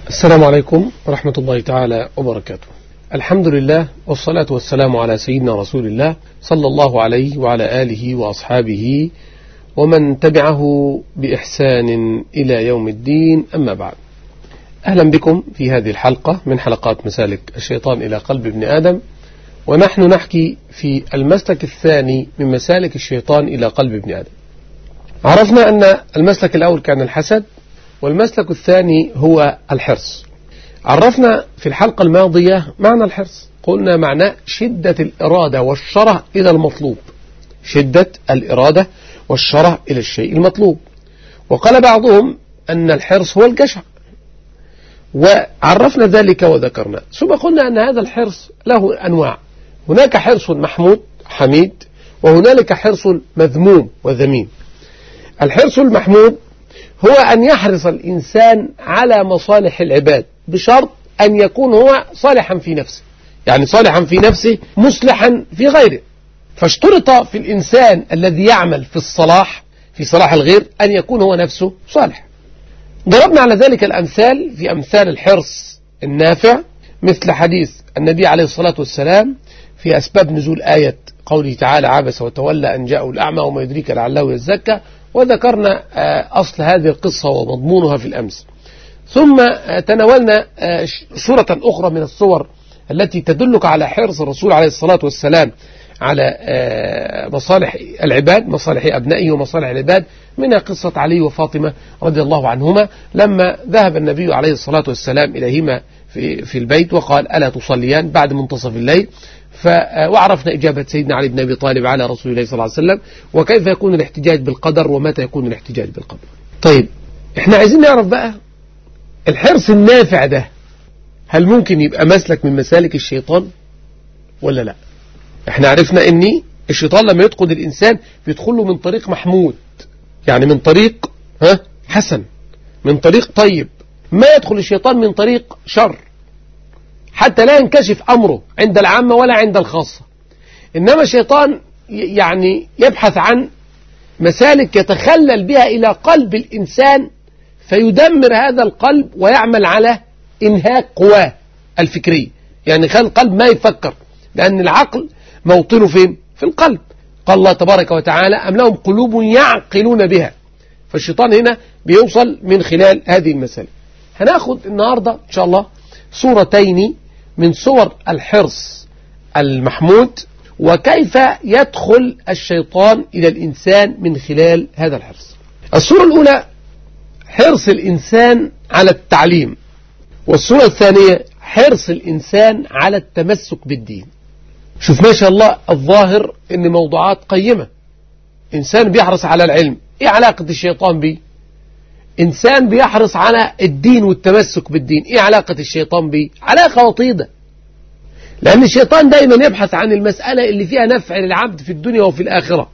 السلام عليكم ورحمة الله تعالى وبركاته. الحمد لله والصلاة والسلام على سيدنا رسول الله صلى الله عليه وعلى آله وأصحابه ومن تبعه بإحسان إلى يوم الدين، أما بعد. أهلا بكم في هذه الحلقة من حلقات مسالك الشيطان إلى قلب ابن آدم، ونحن نحكي في المسلك الثاني من مسالك الشيطان إلى قلب ابن آدم. عرفنا أن المسلك الأول كان الحسد، والمسلك الثاني هو الحرص. عرفنا في الحلقة الماضية معنى الحرص، قلنا معناه شدة الإرادة والشره إلى المطلوب، شدة الإرادة والشره إلى الشيء المطلوب. وقال بعضهم أن الحرص هو الجشع، وعرفنا ذلك وذكرنا. ثم قلنا أن هذا الحرص له أنواع، هناك حرص محمود حميد، وهنالك حرص مذموم وذميم. الحرص المحمود هو أن يحرص الإنسان على مصالح العباد بشرط أن يكون هو صالحا في نفسه، يعني صالحا في نفسه مصلحا في غيره. فاشترط في الإنسان الذي يعمل في الصلاح في صلاح الغير أن يكون هو نفسه صالح. ضربنا على ذلك الأمثال في أمثال الحرص النافع، مثل حديث النبي عليه الصلاة والسلام في أسباب نزول آية قوله تعالى: عبس وتولى أن جاءه الأعمى وما يدريك لعله يزكى. وذكرنا أصل هذه القصة ومضمونها في الأمس. ثم تناولنا صورة أخرى من الصور التي تدلك على حرص الرسول عليه الصلاة والسلام على مصالح العباد، مصالح أبنائه ومصالح العباد، منها قصة علي وفاطمة رضي الله عنهما لما ذهب النبي عليه الصلاة والسلام إليهما في البيت وقال: ألا تصليان بعد منتصف الليل؟ وعرفنا إجابة سيدنا علي بن أبي طالب على رسول الله صلى الله عليه وسلم، وكيف يكون الاحتجاج بالقدر ومتى يكون الاحتجاج بالقدر. طيب، احنا عايزين نعرف بقى الحرص النافع ده هل ممكن يبقى مسلك من مسالك الشيطان ولا لا؟ احنا عرفنا ان الشيطان لما يدخل الإنسان بيدخله من طريق محمود، يعني من طريق حسن، من طريق طيب. ما يدخل الشيطان من طريق شر حتى لا ينكشف أمره عند العامة ولا عند الخاصة. إنما الشيطان يعني يبحث عن مسالك يتخلل بها إلى قلب الإنسان فيدمر هذا القلب ويعمل على إنهاك قواه الفكرية، يعني خلي القلب ما يفكر، لأن العقل موطنه فين؟ في القلب. قال الله تبارك وتعالى: أم لهم قلوب يعقلون بها. فالشيطان هنا بيوصل من خلال هذه المسالك. هناخد النهاردة إن شاء الله صورتين من صور الحرص المحمود، وكيف يدخل الشيطان إلى الإنسان من خلال هذا الحرص. الصورة الأولى حرص الإنسان على التعليم، والصورة الثانية حرص الإنسان على التمسك بالدين. شوف ما شاء الله الظاهر إن موضوعات قيمة. إنسان بيحرص على العلم، إيه علاقة الشيطان بيه؟ إنسان بيحرص على الدين والتمسك بالدين، إيه علاقة الشيطان بيه؟ علاقة وطيدة، لأن الشيطان دايما يبحث عن المسألة اللي فيها نفع للعبد في الدنيا وفي الآخرة.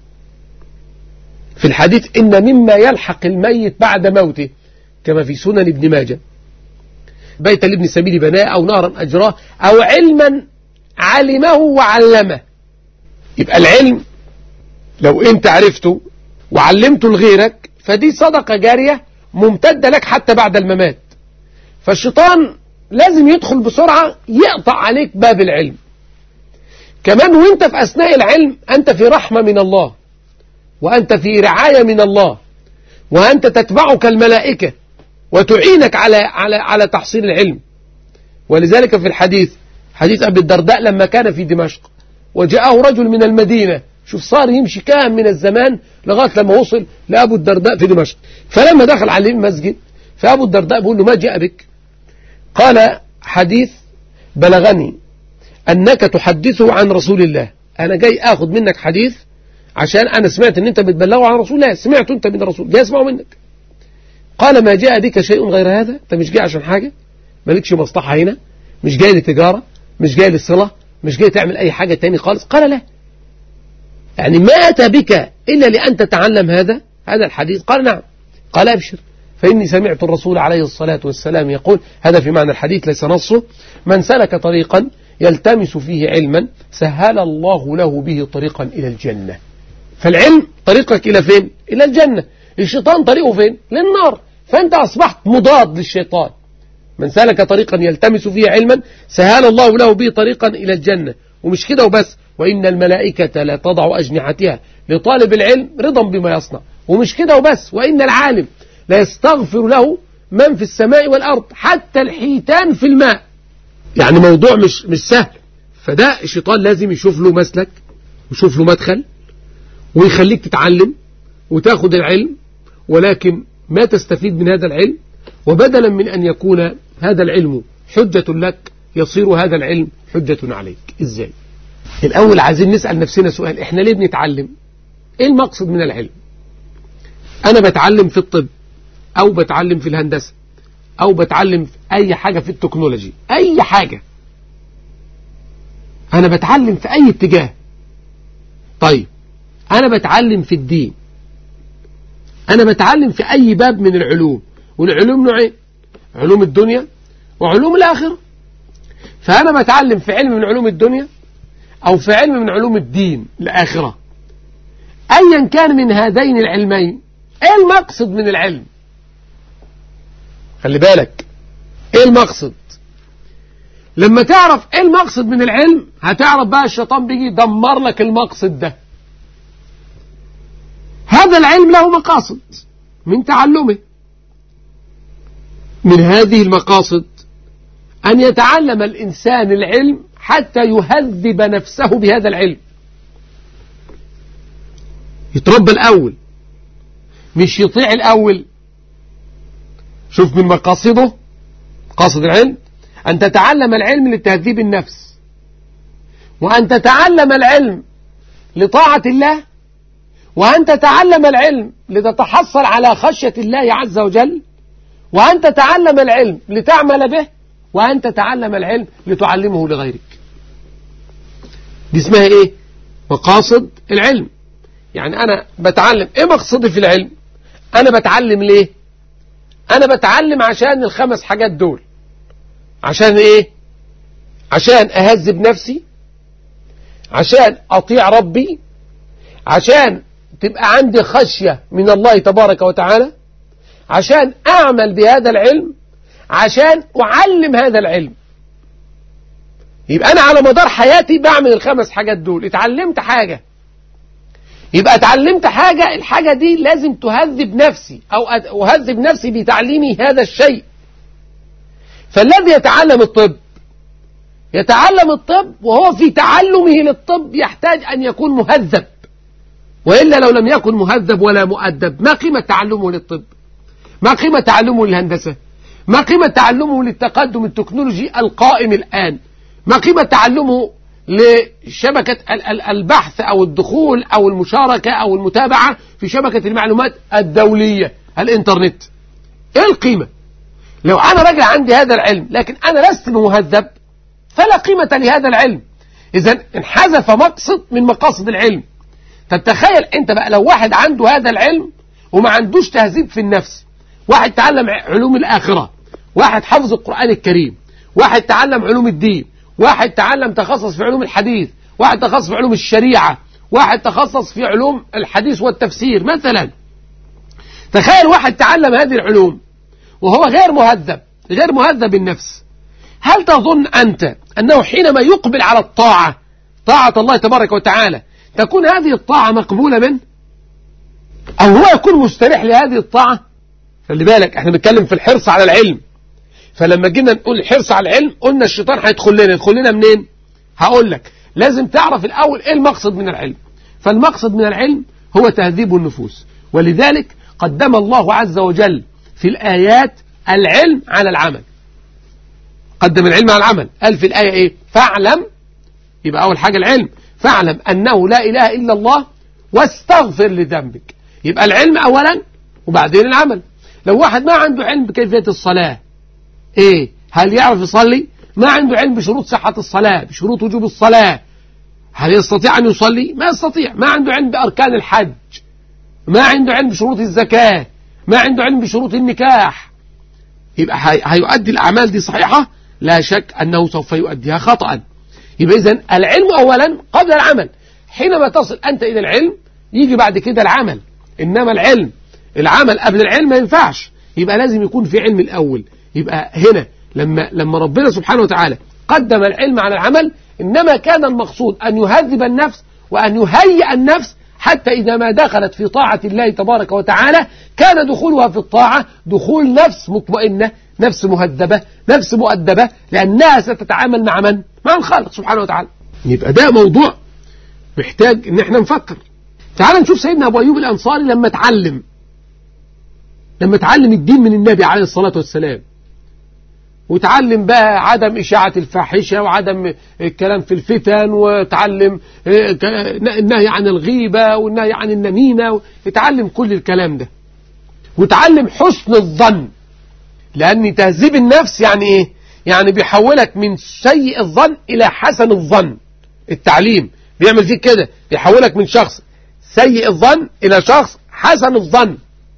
في الحديث: إن مما يلحق الميت بعد موته كما في سنن ابن ماجه: بيت لابن سبيل بناه، أو نهرا أجراه، أو علما علمه وعلمه. يبقى العلم لو أنت عرفته وعلمته لغيرك فدي صدقة جارية ممتدة لك حتى بعد الممات. فالشيطان لازم يدخل بسرعة يقطع عليك باب العلم. كمان وانت في أثناء العلم أنت في رحمة من الله، وأنت في رعاية من الله، وأنت تتبعك الملائكة وتعينك على تحصيل العلم. ولذلك في الحديث، حديث أبي الدرداء لما كان في دمشق وجاءه رجل من المدينة، شوف صار يمشي كام من الزمان لغاية لما وصل لأبو الدرداء في دمشق. فلما دخل عليه المسجد فأبو الدرداء بيقول له: ما جاء بك؟ قال: حديث بلغني أنك تحدثه عن رسول الله، أنا جاي أخذ منك حديث عشان أنا سمعت أن أنت بتبلغه عن رسول الله، سمعته أنت من الرسول، جاي أسمعه منك. قال: ما جاء بك شيء غير هذا؟ أنت مش جاي عشان حاجة؟ مالكش مصلحة هنا؟ مش جاي لتجارة؟ مش جاي للصلة؟ مش جاي تعمل أي حاجة تاني خالص؟ قال: لا. يعني ما أتى بك إلا لأن تتعلم هذا الحديث؟ قال: نعم. قال: أبشر، فإني سمعت الرسول عليه الصلاة والسلام يقول، هذا في معنى الحديث ليس نصه: من سلك طريقا يلتمس فيه علما سهل الله له به طريقا إلى الجنة. فالعلم طريقك إلى فين؟ إلى الجنة. الشيطان طريقه فين؟ للنار. فأنت أصبحت مضاد للشيطان، من سلك طريقا يلتمس فيه علما سهل الله له به طريقا إلى الجنة. ومش كده وبس، وإن الملائكة لا تضع أجنحتها لطالب العلم رضا بما يصنع. ومش كده وبس، وإن العالم لا يستغفر له من في السماء والأرض حتى الحيتان في الماء. يعني موضوع مش سهل. فده الشيطان لازم يشوف له مسلك ويشوف له مدخل ويخليك تتعلم وتاخد العلم، ولكن ما تستفيد من هذا العلم. وبدلا من أن يكون هذا العلم حجة لك يصير هذا العلم حجة عليك. إزاي؟ الأول عايزين نسأل نفسنا سؤال، إحنا ليه بنتعلم؟ إيه المقصد من العلم؟ أنا بتعلم في الطب أو بتعلم في الهندسة أو بتعلم في أي حاجة في التكنولوجي، أي حاجة أنا بتعلم في أي اتجاه. طيب أنا بتعلم في الدين، أنا بتعلم في أي باب من العلوم، والعلوم نوعين، علوم الدنيا وعلوم الآخرة. فأنا بتعلم في علم من علوم الدنيا أو في علم من علوم الدين الآخرة. أيا كان من هذين العلمين، إيه المقصد من العلم؟ خلي بالك، إيه المقصد؟ لما تعرف إيه المقصد من العلم هتعرف بقى الشيطان بيجي يدمر لك المقصد ده. هذا العلم له مقاصد من تعلمه. من هذه المقاصد أن يتعلم الإنسان العلم حتى يهذب نفسه بهذا العلم، يتربى الأول مش يطيع الأول. شوف من مقاصده، مقاصد العلم أن تتعلم العلم لتهذيب النفس، وأن تتعلم العلم لطاعة الله، وأن تتعلم العلم لتتحصل على خشية الله عز وجل، وأن تتعلم العلم لتعمل به، وأن تتعلم العلم لتعلمه لغيرك. دي اسمها إيه؟ مقاصد العلم. يعني أنا بتعلم، إيه مقصدي في العلم؟ أنا بتعلم ليه؟ أنا بتعلم عشان الخمس حاجات دول. عشان إيه؟ عشان أهذب نفسي، عشان أطيع ربي، عشان تبقى عندي خشية من الله تبارك وتعالى، عشان أعمل بهذا العلم، عشان أعلم هذا العلم. يبقى أنا على مدار حياتي بعمل الخمس حاجات دول. اتعلمت حاجة، يبقى اتعلمت حاجة، الحاجة دي لازم تهذب نفسي أو أهذب نفسي بتعليمي هذا الشيء. فالذي يتعلم الطب يتعلم الطب وهو في تعلمه للطب يحتاج أن يكون مهذب، وإلا لو لم يكن مهذب ولا مؤدب ما قيمة تعلمه للطب؟ ما قيمة تعلمه للهندسة؟ ما قيمة تعلمه للتقدم التكنولوجي القائم الآن؟ ما قيمة تعلمه لشبكة البحث أو الدخول أو المشاركة أو المتابعة في شبكة المعلومات الدولية الإنترنت؟ إيه القيمة؟ لو أنا راجل عندي هذا العلم لكن أنا لست مهذب فلا قيمة لهذا العلم. إذن انحذف مقصد من مقاصد العلم. تتخيل أنت بقى لو واحد عنده هذا العلم وما عندوش تهذيب في النفس، واحد تعلم علوم الآخرة، واحد حفظ القرآن الكريم، واحد تعلم علوم الدين، واحد تعلم تخصص في علوم الحديث، واحد تخصص في علوم الشريعة، واحد تخصص في علوم الحديث والتفسير مثلا. تخيل واحد تعلم هذه العلوم وهو غير مهذب النفس. هل تظن أنت أنه حينما يقبل على الطاعة، طاعة الله تبارك وتعالى، تكون هذه الطاعة مقبولة منه؟ أو هو يكون مستريح لهذه الطاعة؟ خلي بالك احنا بنتكلم في الحرص على العلم. فلما جينا نقول الحرص على العلم قلنا الشيطان هيدخل لنا منين؟ هقول لك لازم تعرف الأول ايه المقصد من العلم. فالمقصد من العلم هو تهذيب النفوس، ولذلك قدم الله عز وجل في الآيات العلم على العمل. قدم العلم على العمل. قال في الآية ايه؟ فاعلم، يبقى أول حاجة العلم، فاعلم أنه لا إله إلا الله واستغفر لذنبك. يبقى العلم أولا وبعدين العمل. لو واحد ما عنده علم بكيفية الصلاة، ايه؟ هل يعرف يصلي؟ ما عنده علم بشروط صحة الصلاة، بشروط وجوب الصلاة، هل يستطيع أن يصلي؟ ما يستطيع. ما عنده علم بأركان الحج، ما عنده علم بشروط الزكاة، ما عنده علم بشروط النكاح. يبقى هيؤدي الأعمال دي صحيحة؟ لا شك أنه سوف يؤديها خطأ. يبقى إذن العلم أولا قبل العمل. حينما تصل أنت إلى العلم يجي بعد كده العمل. إنما العمل قبل العلم ما ينفعش. يبقى لازم يكون في علم الأول. يبقى هنا لما ربنا سبحانه وتعالى قدم العلم على العمل، إنما كان المقصود أن يهذب النفس وأن يهيئ النفس حتى إذا ما دخلت في طاعة الله تبارك وتعالى كان دخولها في الطاعة دخول نفس مطمئنة، نفس مهذبة، نفس مؤدبة، لأنها ستتعامل مع من؟ مع الخالق سبحانه وتعالى. يبقى ده موضوع محتاج إن احنا نفكر. تعال نشوف سيدنا أبو أيوب الأنصاري لما تعلم الدين من النبي عليه الصلاة والسلام، وتعلم بقى عدم إشاعة الفاحشة وعدم الكلام في الفتن، وتعلم النهي عن الغيبة والنهي عن النميمة، وتعلم كل الكلام ده، وتعلم حسن الظن. لأن تهذيب النفس يعني إيه؟ يعني بيحولك من سيء الظن إلى حسن الظن. التعليم بيعمل فيك كده، بيحولك من شخص سيء الظن إلى شخص حسن الظن.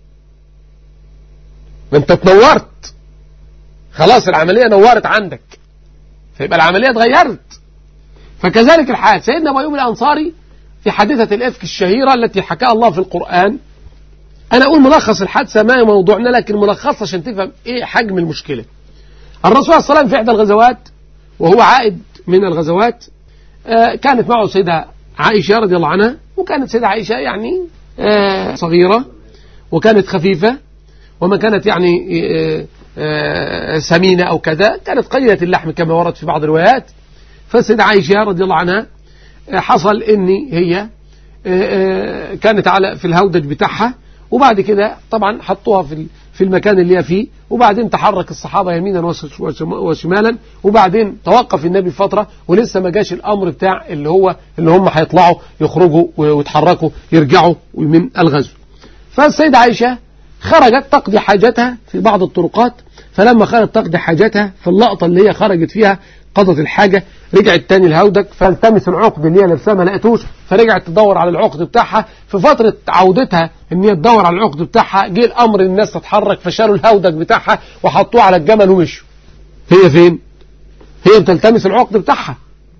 انت اتنورت خلاص، العملية نورت عندك، فيبقى العملية اتغيرت. فكذلك الحال سيدنا أبو أيوب الأنصاري في حادثة الإفك الشهيرة التي حكاها الله في القرآن. أنا أقول ملخص الحادثة ما موضوعنا، لكن ملخص عشان تفهم إيه حجم المشكلة. الرسول صلى الله عليه وسلم في إحدى الغزوات وهو عائد من الغزوات كانت معه سيدة عائشة رضي الله عنها، وكانت سيدة عائشة يعني صغيرة وكانت خفيفة وما كانت يعني سمينة أو كذا، كانت قليلة اللحم كما ورد في بعض الروايات. فالسيدة عائشة رضي الله عنها حصل إن هي كانت في الهودج بتاعها، وبعد كده طبعا حطوها في المكان اللي هي فيه، وبعدين تحرك الصحابة يمينا وشمالا، وبعدين توقف النبي فترة ولسه ما جاش الأمر بتاع اللي هم هيطلعوا يخرجوا ويتحركوا يرجعوا من الغزو. فالسيدة عائشة خرجت تقضي حاجتها في بعض الطرقات، فلما خرجت تقضي حاجتها في اللقطة اللي هي خرجت فيها قضت الحاجة، رجعت تاني الهودج فالتمس العقد اللي هي لابساه ما لقيتوش، فرجعت تدور على العقد بتاعها. في فترة عودتها ان هي تدور على العقد بتاعها جه الامر الناس تتحرك، فشالوا الهودج بتاعها وحطوه على الجمل ومشوا. هي فين؟ هي بتلتمس العقد بتاعها.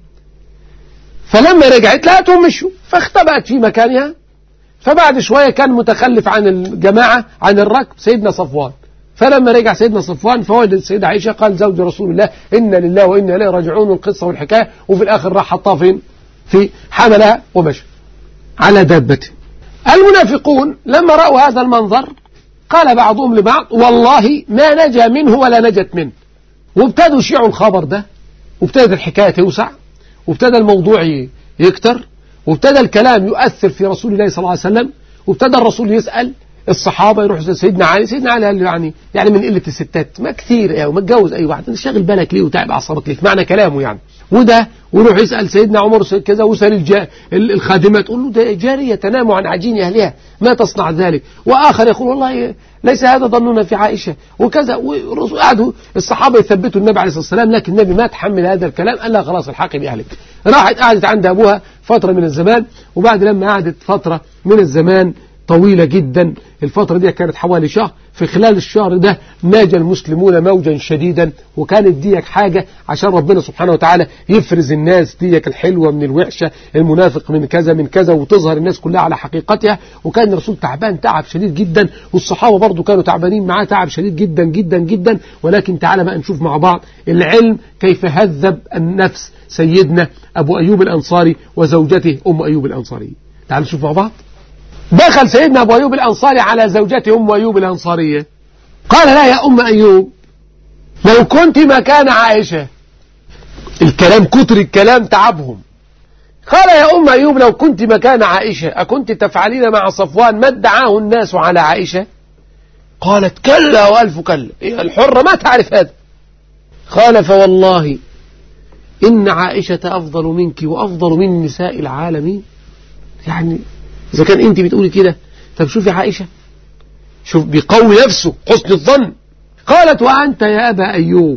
فلما رجعت لقيتهم مشوا، فاختبأت في مكانها. فبعد شوية كان متخلف عن الجماعة عن الركب سيدنا صفوان، فلما رجع سيدنا صفوان فوجد السيدة عائشة قال زوج رسول الله إنا لله وإنا إليه راجعون، القصة والحكاية، وفي الآخر راح حطها فين؟ في حملها ومشى على دابته. المنافقون لما رأوا هذا المنظر قال بعضهم لبعض والله ما نجا منه ولا نجت منه، وابتدوا يشيعوا الخبر ده، وابتدت الحكاية توسع، وابتدى الموضوع يكتر، وابتدى الكلام يؤثر في رسول الله صلى الله عليه وسلم، وابتدى الرسول يسأل الصحابة، يروح سيدنا علي قال له يعني من قلة الستات ما كثير يعني وما تجوز أي واحد، انت شاغل بالك ليه وتعب أعصابك ليه، معنى كلامه يعني. وده ويروح يسأل سيدنا عمر كذا، ويسأل الخادمة تقول له ده جارية تنام عن عجين أهلها ما تصنع ذلك، وآخر يقول والله ليس هذا ظننا في عائشة وكذا. وقعدوا الصحابة يثبتوا النبي عليه الصلاة والسلام، لكن النبي ما تحمل هذا الكلام، قال لها خلاص الحقي بأهلك. قعدت عند أبوها فترة من الزمان، وبعد لما قعدت فترة من الزمان طويلة جدا، الفترة دي كانت حوالي شهر، في خلال الشهر ده ناجى المسلمون موجا شديدا، وكانت ديك حاجة عشان ربنا سبحانه وتعالى يفرز الناس ديك الحلوة من الوحشة، المنافق من كذا من كذا، وتظهر الناس كلها على حقيقتها. وكان الرسول تعبان تعب شديد جدا، والصحابة برضو كانوا تعبانين معاه تعب شديد جدا جدا جدا. ولكن تعالى بقى نشوف مع بعض العلم كيف هذب النفس سيدنا أبو أيوب الأنصاري وزوجته أم أيوب الأنصاري. تعالوا نشوف مع بعض. دخل سيدنا أبو أيوب الأنصاري على زوجته أم أيوب الأنصارية، قال لا يا أم أيوب لو كنت مكان عائشة. الكلام كتر الكلام تعبهم. قال يا أم أيوب لو كنت مكان عائشة أكنت تفعلين مع صفوان ما ادعاه الناس على عائشة؟ قالت كلا وألف كلا، الحرة ما تعرف هذا. قال فوالله إن عائشة أفضل منك وأفضل من نساء العالمين. يعني إذا كان أنت بتقولي كده، طب شوفي عائشة، شوف بيقوي نفسه حسن الظن. قالت وأنت يا أبا أيوب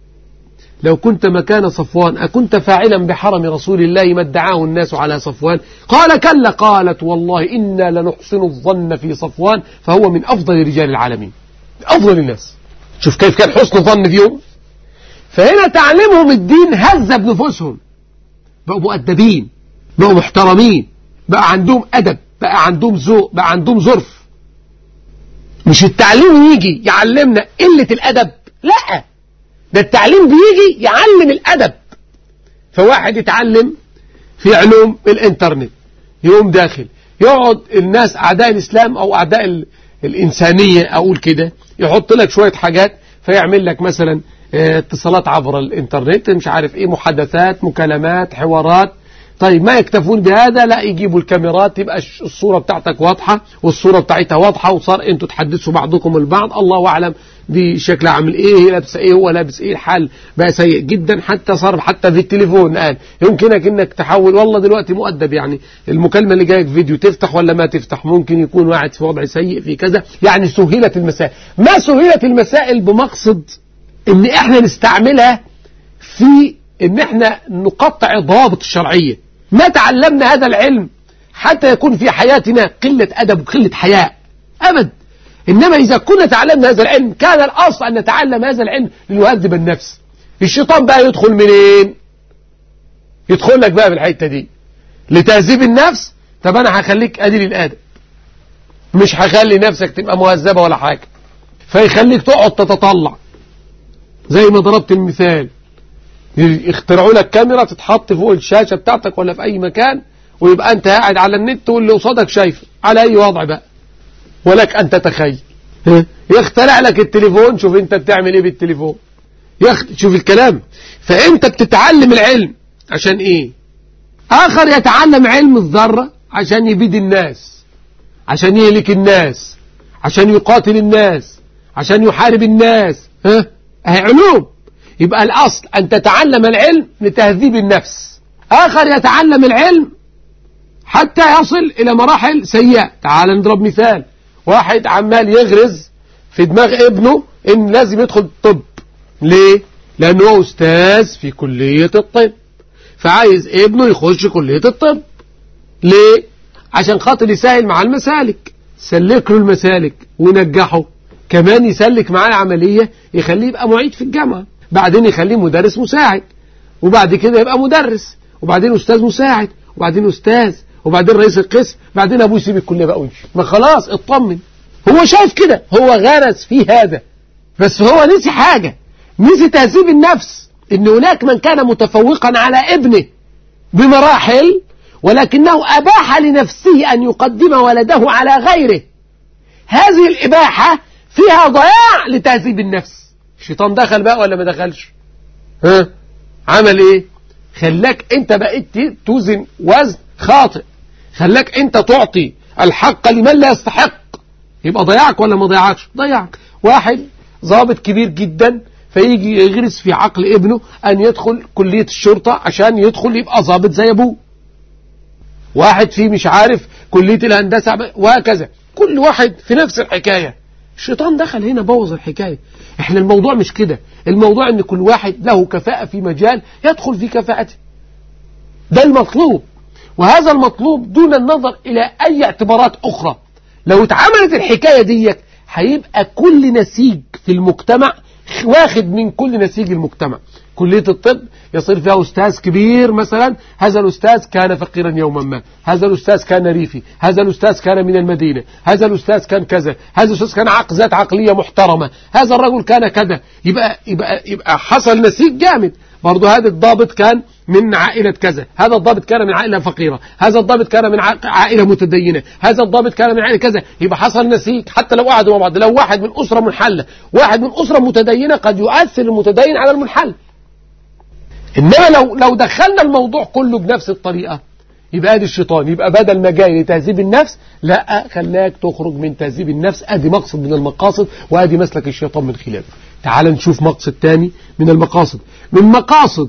لو كنت مكان صفوان أكنت فاعلا بحرم رسول الله ما ادعاه الناس على صفوان؟ قال كلا. قالت والله إنا لنحسن الظن في صفوان فهو من أفضل رجال العالمين، أفضل الناس. شوف كيف كان حسن الظن فيهم. فهنا تعلمهم الدين هذب نفوسهم، بقوا مؤدبين، بقوا محترمين، بقى عندهم أدب، بقى عندهم ذوق، بقى عندهم ظرف. مش التعليم يجي يعلمنا قلة الأدب، لا، ده التعليم بيجي يعلم الأدب. فواحد يتعلم في علوم الإنترنت، يقوم داخل يقعد الناس أعداء الإسلام أو أعداء الإنسانية أقول كده، يحط لك شوية حاجات فيعمل لك مثلا اتصالات عبر الإنترنت، مش عارف إيه، محادثات، مكالمات، حوارات. طيب ما يكتفون بهذا، لا يجيبوا الكاميرات تبقى الصورة بتاعتك واضحة والصورة بتاعتها واضحة، وصار انتوا تحدثوا بعضكم البعض، الله أعلم دي شكلها عامل ايه، هي لابسه ايه، هو لابس ايه، الحال بقى سيء جدا. حتى صار حتى في التليفون الآن يمكنك انك تحول، والله دلوقتي مؤدب يعني المكالمة اللي جايك فيديو تفتح ولا ما تفتح، ممكن يكون واحد في وضع سيء في كذا، يعني سهلت المسائل. ما سهلت المسائل بمقصد ان احنا نستعملها في ان احنا نقطع الضوابط الشرعية. ما تعلمنا هذا العلم حتى يكون في حياتنا قلة أدب وقلة حياء أبد، إنما إذا كنا تعلمنا هذا العلم كان الأصل أن نتعلم هذا العلم لنهذب النفس. الشيطان بقى يدخل منين؟ يدخل لك بقى بالحتة دي لتهذيب النفس. طب أنا هخليك قليل الأدب، مش هخلي نفسك تبقى مهذبة ولا حاجة، فيخليك تقعد تتطلع زي ما ضربت المثال، يخترعوا لك كاميرا تتحط فوق الشاشة بتاعتك ولا في أي مكان، ويبقى أنت قاعد على النت واللي قصادك شايفه على أي وضع بقى، ولك أن تتخيل. يخترع لك التليفون، شوف أنت بتعمل إيه بالتليفون، شوف الكلام. فأنت بتتعلم العلم عشان إيه؟ آخر يتعلم علم الذرة عشان يبيد الناس، عشان يهلك الناس، عشان يقاتل الناس، عشان يحارب الناس. أهي علوم. يبقى الأصل أن تتعلم العلم لتهذيب النفس. آخر يتعلم العلم حتى يصل إلى مراحل سيئة. تعال نضرب مثال، واحد عمال يغرز في دماغ ابنه إن لازم يدخل الطب. ليه؟ لأنه هو أستاذ في كلية الطب، فعايز ابنه يخش كلية الطب. ليه؟ عشان خاطر يسهل مع المسالك، سلك له المسالك ونجحه، كمان يسلك معاه العملية، يخليه يبقى معيد في الجامعة، بعدين يخليه مدرس مساعد، وبعد كده يبقى مدرس، وبعدين أستاذ مساعد، وبعدين أستاذ، وبعدين رئيس القسم، بعدين أبوه يسيب الكلية بقى ويمشي. ما خلاص اطمن، هو شايف كده، هو غرس في هذا، بس هو نسي حاجة، نسي تهذيب النفس. إن هناك من كان متفوقا على ابنه بمراحل، ولكنه أباح لنفسه أن يقدم ولده على غيره. هذه الإباحة فيها ضياع لتهذيب النفس. الشيطان دخل بقى ولا ما دخلش؟ عمل ايه؟ خلاك انت بقيت توزن وزن خاطئ، خلاك انت تعطي الحق لمن لا يستحق. يبقى ضيعك ولا ما ضيعكش؟ ضيعك. واحد ضابط كبير جدا فيجي يغرس في عقل ابنه ان يدخل كلية الشرطة عشان يدخل يبقى ضابط زي ابوه. واحد فيه مش عارف كلية الهندسة، وهكذا، كل واحد في نفس الحكاية. الشيطان دخل هنا بوظ الحكاية. احنا الموضوع مش كده، الموضوع ان كل واحد له كفاءة في مجال يدخل في كفاءته، ده المطلوب. وهذا المطلوب دون النظر الى اي اعتبارات اخرى. لو اتعملت الحكاية دي هيبقى كل نسيج في المجتمع واخد من كل نسيج المجتمع. كلية الطب يصير فيها أستاذ كبير مثلا، هذا الأستاذ كان فقيرا يوما ما، هذا الأستاذ كان ريفي، هذا الأستاذ كان من المدينة، هذا الأستاذ كان كذا، هذا الأستاذ كان ذات عقلية محترمة، هذا الرجل كان كذا. يبقى حصل نسيج جامد. برضو هذا الضابط كان من عائلة كذا، هذا الضابط كان من عائلة فقيرة، هذا الضابط كان من عائلة متدينة، هذا الضابط كان من عائلة كذا. يبقى حصل نسيج. حتى لو قعدوا مع بعض، لو واحد من أسرة منحلة، واحد من أسرة متدينة، قد يؤثر المتدين على المنحل. إنما لو دخلنا الموضوع كله بنفس الطريقة، يبقى ادي الشيطان. يبقى بدل ما جاي لتهذيب النفس، لا، خلاك تخرج من تهذيب النفس. ادي مقصد من المقاصد، وادي مسلك الشيطان من خلاله. تعال نشوف مقصد تاني من المقاصد. من مقاصد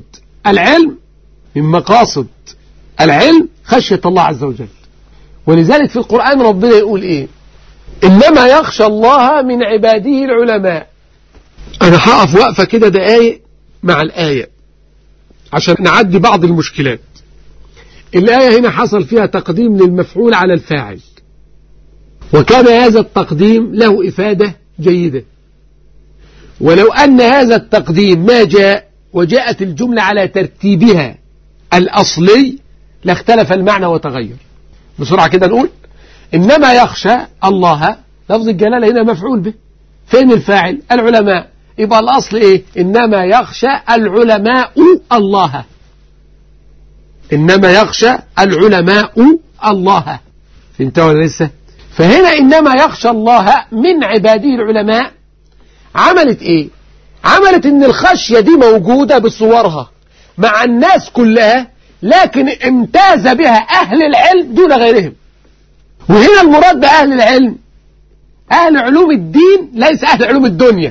العلم خشية الله عز وجل. ولذلك في القرآن ربنا يقول ايه؟ إنما يخشى الله من عباده العلماء. أنا هقف وقفة كده دقايق مع الآية عشان نعدي بعض المشكلات. الآية هنا حصل فيها تقديم للمفعول على الفاعل، وكان هذا التقديم له إفادة جيدة. ولو أن هذا التقديم ما جاء وجاءت الجملة على ترتيبها الأصلي لاختلف المعنى وتغير. بسرعة كده نقول إنما يخشى الله، لفظ الجلالة هنا مفعول به. فين الفاعل؟ العلماء. يبقى الأصل إيه؟ إنما يخشى العلماء الله. إنما يخشى العلماء الله. فهمتوا ولا لسه؟ فهنا إنما يخشى الله من عباده العلماء عملت إيه؟ عملت إن الخشية دي موجودة بصورها مع الناس كلها، لكن امتاز بها أهل العلم دون غيرهم. وهنا المراد بأهل العلم أهل علوم الدين، ليس أهل علوم الدنيا.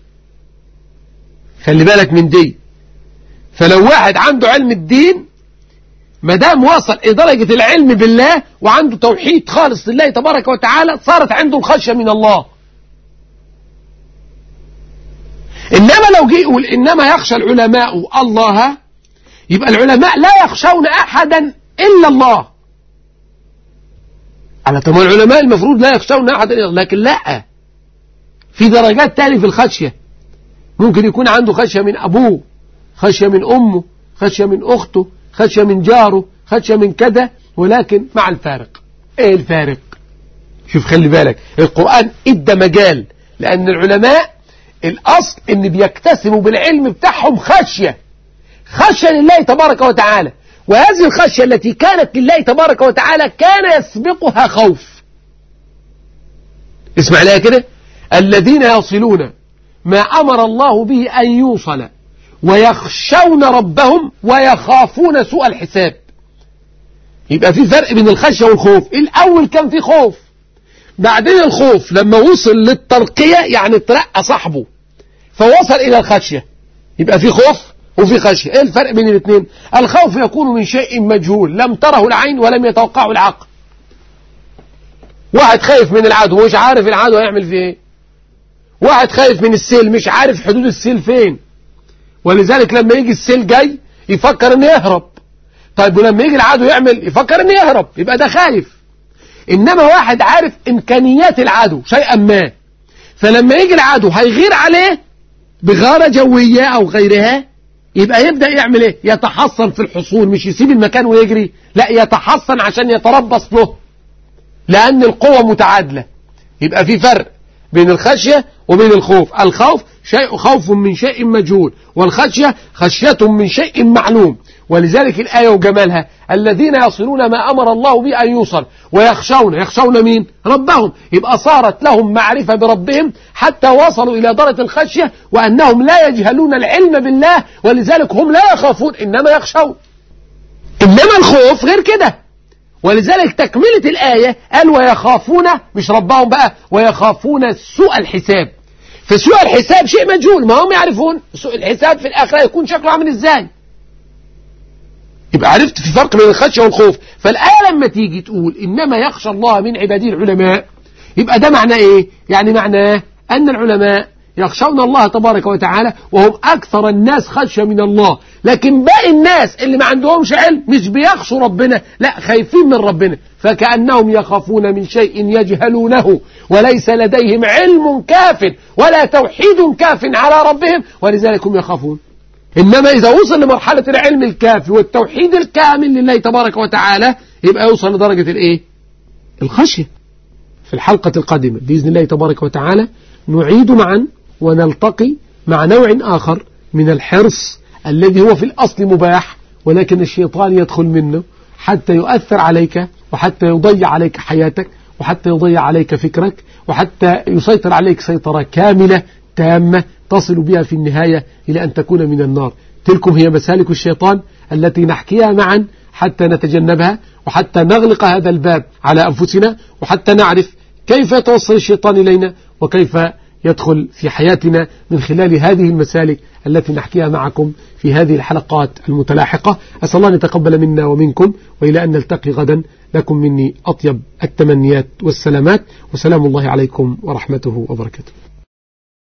خلي بالك من دي. فلو واحد عنده علم الدين مدام وصل لدرجة العلم بالله وعنده توحيد خالص لله تبارك وتعالى، صارت عنده الخشية من الله. إنما لو جه يقول إنما يخشى العلماء الله، يبقى العلماء لا يخشون أحدا إلا الله. على طب العلماء المفروض لا يخشون أحدا إلا الله، لكن لا، في درجات تانية في الخشية. ممكن يكون عنده خشية من أبوه، خشية من أمه، خشية من أخته، خشية من جاره، خشية من كذا، ولكن مع الفارق. إيه الفارق؟ شوف خلي بالك، القرآن إدى مجال، لأن العلماء الأصل إن بيكتسبوا بالعلم بتاعهم خشية لله تبارك وتعالى، وهذه الخشية التي كانت لله تبارك وتعالى كان يسبقها خوف. اسمع لها كده: الذين يصلون ما أمر الله به أن يوصل ويخشون ربهم ويخافون سوء الحساب. يبقى في فرق بين الخشية والخوف. الأول كان في خوف، بعدين الخوف لما وصل للترقية يعني ترقى صاحبه فوصل إلى الخشية، يبقى في خوف وفي خشية. إيه الفرق بين الاثنين؟ الخوف يكون من شيء مجهول لم تره العين ولم يتوقعه العقل. واحد خايف من العدو مش عارف العدو هيعمل فيه ايه. واحد خايف من السيل مش عارف حدود السيل فين، ولذلك لما يجي السيل جاي يفكر انه يهرب. طيب ولما يجي العدو يعمل يفكر انه يهرب، يبقى ده خايف. انما واحد عارف امكانيات العدو شيئا ما، فلما يجي العدو هيغير عليه بغارة جوية او غيرها، يبقى يبدأ يعمل ايه؟ يتحصن في الحصول، مش يسيب المكان ويجري، لا يتحصن عشان يتربص له، لأن القوة متعادلة. يبقى في فرق بين الخشية وبين الخوف. الخوف خوف من شيء مجهول، والخشية خشية من شيء معلوم. ولذلك الآية وجمالها: الذين يصلون ما أمر الله به أن يوصل يخشون مين؟ ربهم. يبقى صارت لهم معرفة بربهم حتى وصلوا إلى درجة الخشية، وأنهم لا يجهلون العلم بالله، ولذلك هم لا يخافون إنما يخشون. إنما الخوف غير كده. ولذلك تكملة الآية قال ويخافون مش ربهم بقى، ويخافون سوء الحساب. فسوء الحساب شيء مجهول، ما هم يعرفون سوء الحساب في الآخرة يكون شكله عامل إزاي. يبقى عرفت في فرق بين الخشية والخوف. فالآية لما تيجي تقول إنما يخشى الله من عباده العلماء، يبقى ده معناه إيه؟ يعني معناه أن العلماء يخشون الله تبارك وتعالى وهم أكثر الناس خشية من الله. لكن باقي الناس اللي ما عندهمش علم مش بيخشوا ربنا، لا خايفين من ربنا، فكأنهم يخافون من شيء يجهلونه وليس لديهم علم كاف ولا توحيد كاف على ربهم، ولذلك هم يخافون. إنما إذا وصل لمرحلة العلم الكافي والتوحيد الكامل لله تبارك وتعالى، يبقى يوصل لدرجة الإيه؟ الخشية. في الحلقة القادمة بإذن الله تبارك وتعالى نعيد معا ونلتقي مع نوع آخر من الحرص الذي هو في الأصل مباح، ولكن الشيطان يدخل منه حتى يؤثر عليك، وحتى يضيع عليك حياتك، وحتى يضيع عليك فكرك، وحتى يسيطر عليك سيطرة كاملة تامة تصل بها في النهاية إلى أن تكون من النار. تلكم هي مسالك الشيطان التي نحكيها معا حتى نتجنبها، وحتى نغلق هذا الباب على أنفسنا، وحتى نعرف كيف يتوصل الشيطان إلينا وكيف يدخل في حياتنا من خلال هذه المسالك التي نحكيها معكم في هذه الحلقات المتلاحقة. أسأل الله أن يتقبل منا ومنكم، وإلى أن نلتقي غدا لكم مني أطيب التمنيات والسلامات، وسلام الله عليكم ورحمته وبركاته.